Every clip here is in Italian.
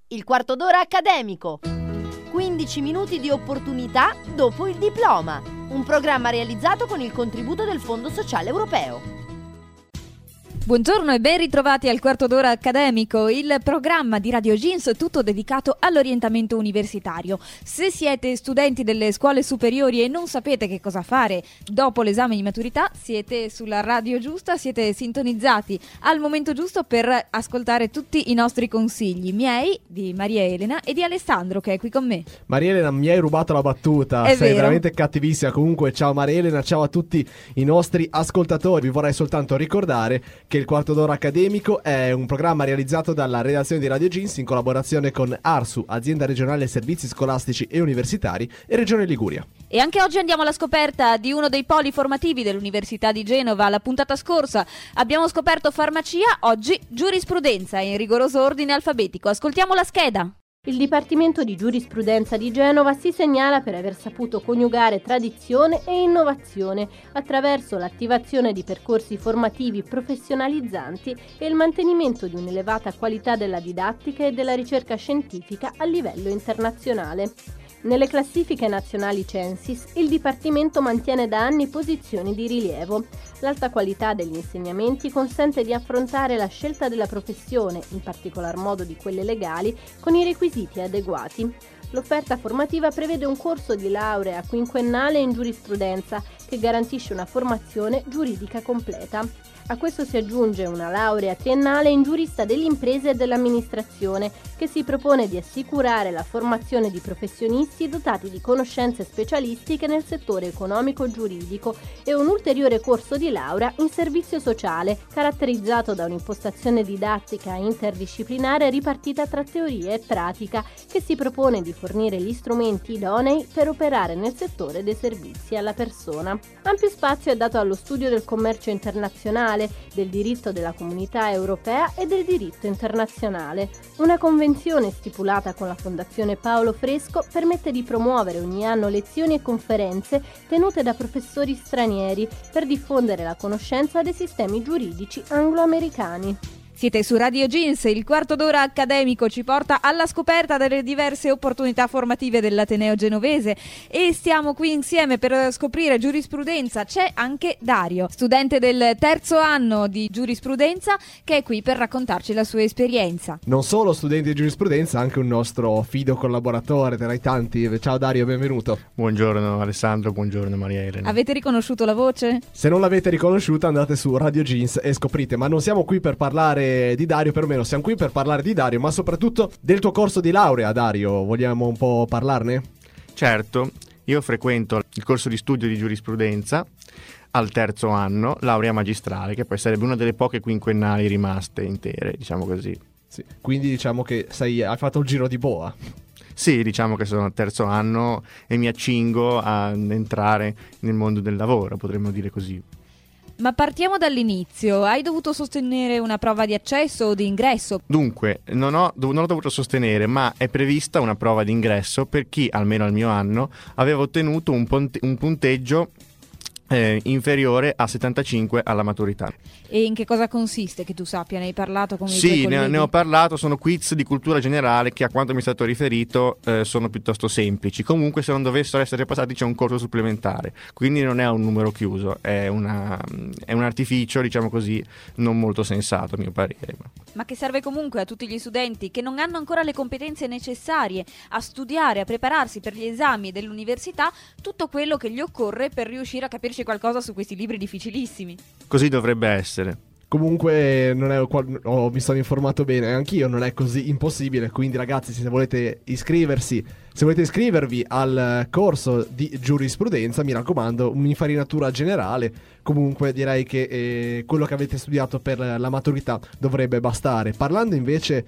il quarto d'ora accademico. 15 minuti di opportunità dopo il diploma. Un programma realizzato con il contributo del Fondo Sociale Europeo. Buongiorno e ben ritrovati al quarto d'ora accademico, il programma di Radio Jeans tutto dedicato all'orientamento universitario. Se siete studenti delle scuole superiori e non sapete che cosa fare dopo l'esame di maturità, siete sulla radio giusta, siete sintonizzati al momento giusto per ascoltare tutti i nostri consigli, miei, di Maria Elena e di Alessandro che è qui con me. Maria Elena, mi hai rubato la battuta, sei vero. veramente cattivissima. Comunque ciao Maria Elena, ciao a tutti i nostri ascoltatori. Vi vorrei soltanto ricordare che il quarto d'ora accademico è un programma realizzato dalla redazione di Radio Jeans in collaborazione con ARSU, Azienda Regionale Servizi Scolastici e Universitari, e Regione Liguria. E anche oggi andiamo alla scoperta di uno dei poli formativi dell'Università di Genova. La puntata scorsa abbiamo scoperto farmacia, oggi giurisprudenza in rigoroso ordine alfabetico. Ascoltiamo la scheda. Il Dipartimento di Giurisprudenza di Genova si segnala per aver saputo coniugare tradizione e innovazione attraverso l'attivazione di percorsi formativi professionalizzanti e il mantenimento di un'elevata qualità della didattica e della ricerca scientifica a livello internazionale. Nelle classifiche nazionali Censis, il Dipartimento mantiene da anni posizioni di rilievo. L'alta qualità degli insegnamenti consente di affrontare la scelta della professione, in particolar modo di quelle legali, con i requisiti adeguati. L'offerta formativa prevede un corso di laurea quinquennale in giurisprudenza che garantisce una formazione giuridica completa. A questo si aggiunge una laurea triennale in giurista delle imprese e dell'amministrazione che si propone di assicurare la formazione di professionisti dotati di conoscenze specialistiche nel settore economico-giuridico e un ulteriore corso di laurea in servizio sociale caratterizzato da un'impostazione didattica interdisciplinare ripartita tra teoria e pratica che si propone di fornire gli strumenti idonei per operare nel settore dei servizi alla persona. Ampio spazio è dato allo studio del commercio internazionale, del diritto della Comunità Europea e del diritto internazionale. Una convenzione stipulata con la Fondazione Paolo Fresco permette di promuovere ogni anno lezioni e conferenze tenute da professori stranieri per diffondere la conoscenza dei sistemi giuridici anglo-americani. Siete su Radio Jeans, il quarto d'ora accademico ci porta alla scoperta delle diverse opportunità formative dell'Ateneo genovese e stiamo qui insieme per scoprire giurisprudenza. C'è anche Dario, studente del terzo anno di giurisprudenza, che è qui per raccontarci la sua esperienza. Non solo studente di giurisprudenza, anche un nostro fido collaboratore tra i tanti. Ciao Dario, benvenuto. Buongiorno Alessandro, buongiorno Maria Elena. Avete riconosciuto la voce? Se non l'avete riconosciuta andate su Radio Jeans e scoprite, ma non siamo qui per parlare di Dario, perlomeno siamo qui per parlare di Dario, ma soprattutto del tuo corso di laurea. Dario, vogliamo un po' parlarne? Certo, io frequento il corso di studio di giurisprudenza al terzo anno, laurea magistrale, che poi sarebbe una delle poche quinquennali rimaste intere, diciamo così. Sì, quindi diciamo che hai fatto il giro di boa. Sì, diciamo che sono al terzo anno e mi accingo a entrare nel mondo del lavoro, potremmo dire così. Ma partiamo dall'inizio. Hai dovuto sostenere una prova di accesso o di ingresso? Dunque, non ho dovuto sostenere, ma è prevista una prova di ingresso per chi, almeno al mio anno, aveva ottenuto un punteggio inferiore a 75 alla maturità. E in che cosa consiste, che tu sappia? Ne hai parlato con i tuoi Sì, colleghi? ne ho parlato, sono quiz di cultura generale che a quanto mi è stato riferito sono piuttosto semplici. Comunque se non dovessero essere passati c'è un corso supplementare, quindi non è un numero chiuso, è un artificio, diciamo così, non molto sensato a mio parere. Ma che serve comunque a tutti gli studenti che non hanno ancora le competenze necessarie a studiare, a prepararsi per gli esami dell'università, tutto quello che gli occorre per riuscire a capirci qualcosa su questi libri difficilissimi. Così dovrebbe essere. Comunque mi sono informato bene, anch'io non è così impossibile, quindi ragazzi se volete iscrivervi al corso di giurisprudenza, mi raccomando, un'infarinatura generale, comunque direi che quello che avete studiato per la maturità dovrebbe bastare. Parlando invece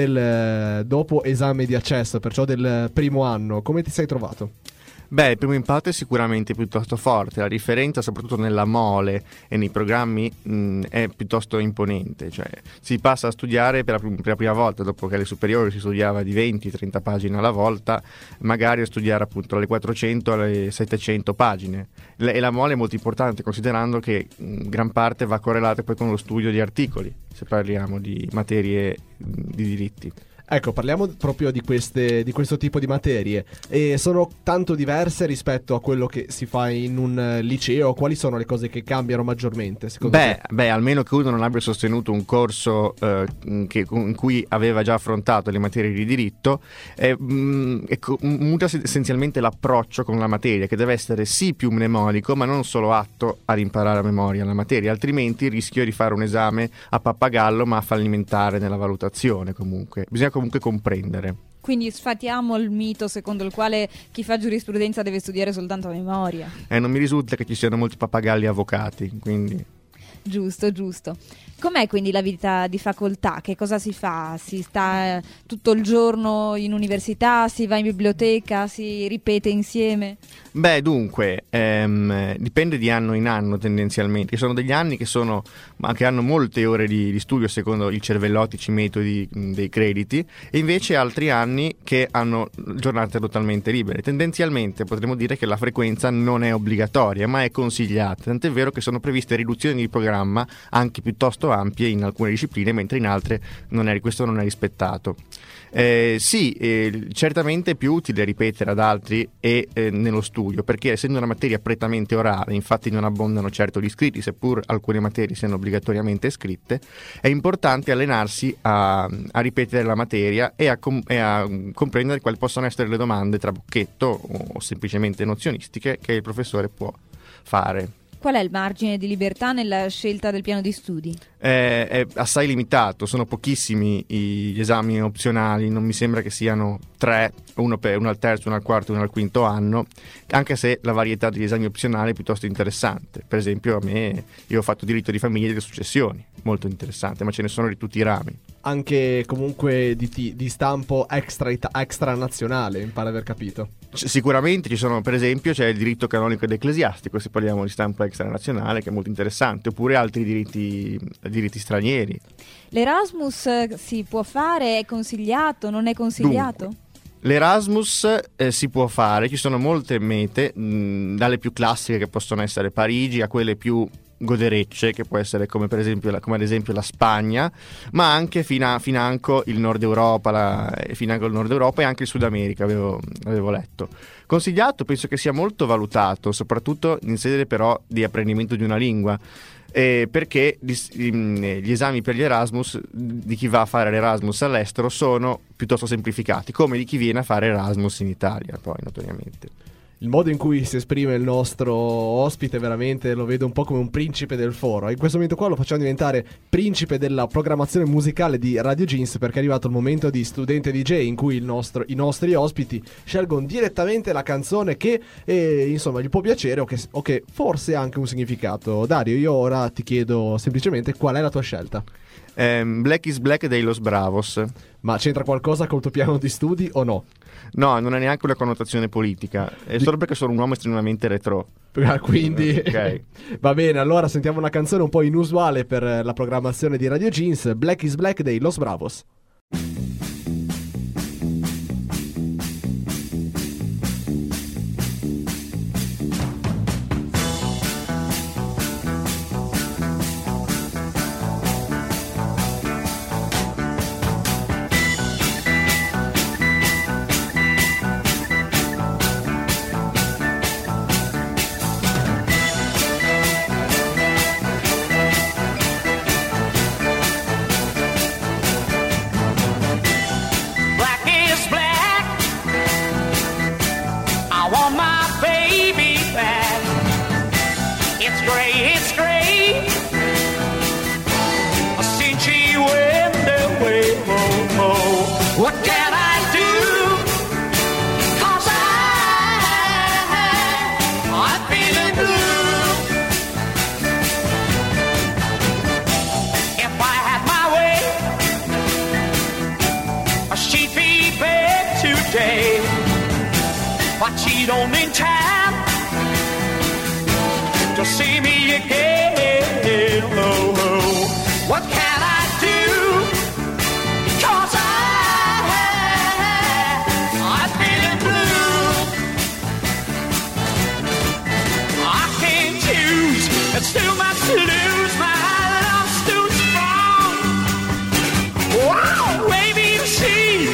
del dopo esame di accesso, perciò del primo anno, come ti sei trovato? Beh, il primo impatto è sicuramente piuttosto forte, la differenza soprattutto nella mole e nei programmi è piuttosto imponente, cioè si passa a studiare per la prima volta, dopo che alle superiori si studiava di 20-30 pagine alla volta, magari a studiare appunto dalle 400 alle 700 pagine, e la mole è molto importante considerando che gran parte va correlata poi con lo studio di articoli, se parliamo di materie di diritti. Ecco, parliamo proprio di questo tipo di materie. E sono tanto diverse rispetto a quello che si fa in un liceo? Quali sono le cose che cambiano maggiormente, secondo te? Beh, almeno che uno non abbia sostenuto un corso in cui aveva già affrontato le materie di diritto, muta essenzialmente l'approccio con la materia, che deve essere sì più mnemonico, ma non solo atto a imparare a memoria la materia, altrimenti rischio di fare un esame a pappagallo ma fallimentare nella valutazione. Bisogna comunque comprendere. Quindi sfatiamo il mito secondo il quale chi fa giurisprudenza deve studiare soltanto a memoria. Non mi risulta che ci siano molti pappagalli avvocati, quindi... Giusto. Com'è quindi la vita di facoltà? Che cosa si fa? Si sta tutto il giorno in università? Si va in biblioteca? Si ripete insieme? Beh, dunque, dipende di anno in anno tendenzialmente. Ci sono degli anni che hanno molte ore di studio secondo i cervellotici metodi dei crediti, e invece altri anni che hanno giornate totalmente libere. Tendenzialmente potremmo dire che la frequenza non è obbligatoria, ma è consigliata. Tant'è vero che sono previste riduzioni di programma anche piuttosto ampie in alcune discipline, mentre in altre questo non è rispettato. Certamente è più utile ripetere ad altri e nello studio, perché essendo una materia prettamente orale, infatti non abbondano certo gli scritti, seppur alcune materie siano obbligatoriamente scritte, è importante allenarsi a ripetere la materia e a comprendere quali possono essere le domande trabocchetto o semplicemente nozionistiche che il professore può fare. Qual è il margine di libertà nella scelta del piano di studi? È assai limitato, sono pochissimi gli esami opzionali, non mi sembra che siano 3, uno al terzo, uno al quarto, uno al quinto anno, anche se la varietà degli esami opzionali è piuttosto interessante. Per esempio io ho fatto diritto di famiglia e delle successioni, molto interessante, ma ce ne sono di tutti i rami. Anche comunque di stampo extra nazionale, mi pare aver capito. Sicuramente ci sono, per esempio, c'è il diritto canonico ed ecclesiastico, se parliamo di stampo extranazionale, che è molto interessante, oppure altri diritti stranieri. L'Erasmus si può fare? È consigliato? Non è consigliato? Dunque, l'Erasmus si può fare, ci sono molte mete, dalle più classiche che possono essere Parigi a quelle più goderecce, che può essere come ad esempio la Spagna, ma anche financo il Nord Europa, financo il Nord Europa e anche il Sud America, avevo letto. Consigliato, penso che sia molto valutato, soprattutto in sede però di apprendimento di una lingua, perché gli esami per gli Erasmus di chi va a fare l'Erasmus all'estero sono piuttosto semplificati, come di chi viene a fare Erasmus in Italia, poi notoriamente. Il modo in cui si esprime il nostro ospite veramente lo vedo un po' come un principe del foro. In questo momento qua lo facciamo diventare principe della programmazione musicale di Radio Jeans, perché è arrivato il momento di Studente DJ, in cui i nostri ospiti scelgono direttamente la canzone che insomma gli può piacere o che forse ha anche un significato. Dario, io ora ti chiedo semplicemente qual è la tua scelta. Black is Black dei Los Bravos. Ma c'entra qualcosa col tuo piano di studi o no? No, non ha neanche una connotazione politica, è solo perché sono un uomo estremamente retro. Quindi okay. Va bene, allora sentiamo una canzone un po' inusuale per la programmazione di Radio Jeans, Black is Black dei Los Bravos. But she don't in time to see me again. Oh, oh. What can I do? 'Cause I'm feeling blue. I can't choose, it's too much to lose. My love's too strong. Wow, baby, you see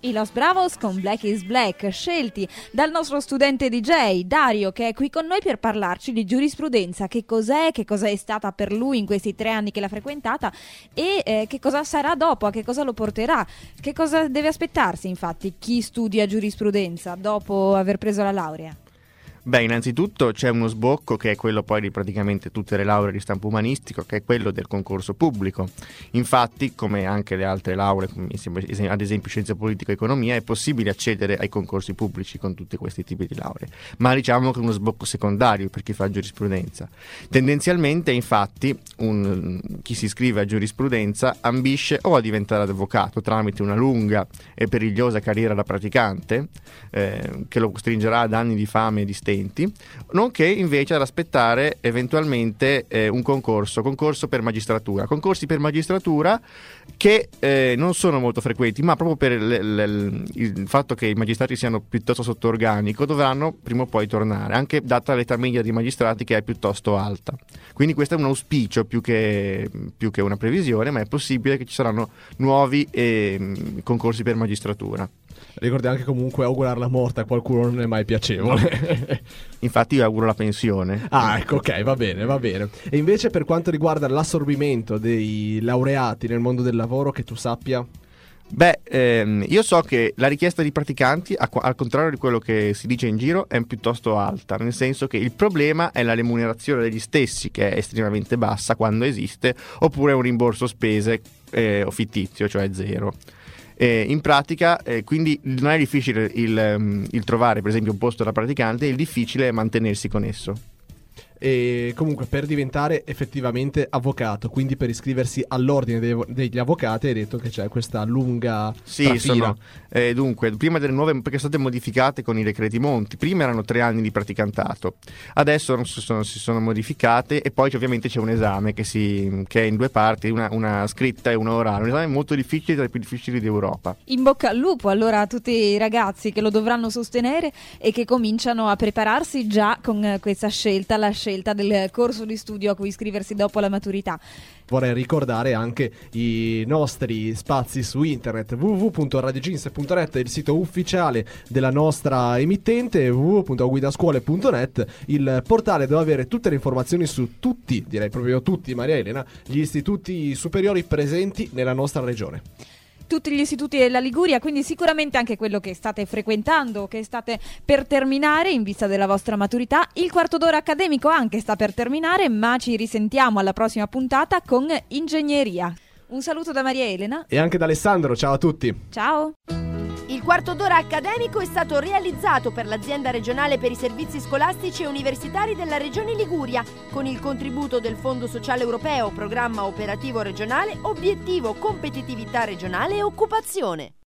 I Los Bravos con Black is Black, scelti dal nostro studente DJ Dario, che è qui con noi per parlarci di giurisprudenza, che cos'è, che cosa è stata per lui in questi 3 anni che l'ha frequentata e che cosa sarà dopo, a che cosa lo porterà, che cosa deve aspettarsi infatti chi studia giurisprudenza dopo aver preso la laurea. Beh, innanzitutto c'è uno sbocco che è quello poi di praticamente tutte le lauree di stampo umanistico, che è quello del concorso pubblico. Infatti, come anche le altre lauree, come ad esempio scienze politiche e economia, è possibile accedere ai concorsi pubblici con tutti questi tipi di lauree. Ma diciamo che è uno sbocco secondario per chi fa giurisprudenza. Tendenzialmente, infatti, chi si iscrive a giurisprudenza ambisce o a diventare avvocato tramite una lunga e perigliosa carriera da praticante, che lo costringerà ad anni di fame e di stenti, nonché invece ad aspettare eventualmente un concorso per magistratura. Concorsi per magistratura che non sono molto frequenti, ma proprio per il fatto che i magistrati siano piuttosto sotto organico dovranno prima o poi tornare, anche data l'età media dei magistrati che è piuttosto alta. Quindi questo è un auspicio più che una previsione, ma è possibile che ci saranno nuovi concorsi per magistratura. Ricordi anche comunque augurare la morte a qualcuno non è mai piacevole. Infatti io auguro la pensione. Ah, ecco, ok, va bene. E invece per quanto riguarda l'assorbimento dei laureati nel mondo del lavoro, che tu sappia? Beh, io so che la richiesta di praticanti, al contrario di quello che si dice in giro, è piuttosto alta, nel senso che il problema è la remunerazione degli stessi, che è estremamente bassa quando esiste, oppure un rimborso spese o fittizio, cioè zero. In pratica, quindi non è difficile il trovare per esempio un posto da praticante, il difficile è mantenersi con esso. E comunque per diventare effettivamente avvocato, quindi per iscriversi all'ordine degli avvocati, hai detto che c'è questa lunga trafila. Dunque, prima delle nuove, perché sono state modificate con i decreti Monti, prima erano 3 anni di praticantato, adesso si sono modificate, e poi ovviamente c'è un esame che è in 2 parti, una scritta e una orale, un esame molto difficile, tra i più difficili d'Europa. In bocca al lupo allora a tutti i ragazzi che lo dovranno sostenere e che cominciano a prepararsi già con questa scelta, la scelta del corso di studio a cui iscriversi dopo la maturità. Vorrei ricordare anche i nostri spazi su internet: www.radiojeans.net, il sito ufficiale della nostra emittente, www.guidascuole.net, il portale dove avere tutte le informazioni su tutti, direi proprio tutti, Maria Elena, gli istituti superiori presenti nella nostra regione. Tutti gli istituti della Liguria, quindi sicuramente anche quello che state frequentando, che state per terminare in vista della vostra maturità. Il quarto d'ora accademico anche sta per terminare, ma ci risentiamo alla prossima puntata con ingegneria. Un saluto da Maria Elena e anche da Alessandro, ciao a tutti. Ciao. Il quarto d'ora accademico è stato realizzato per l'Azienda regionale per i servizi scolastici e universitari della Regione Liguria, con il contributo del Fondo Sociale Europeo, Programma Operativo Regionale, Obiettivo Competitività Regionale e Occupazione.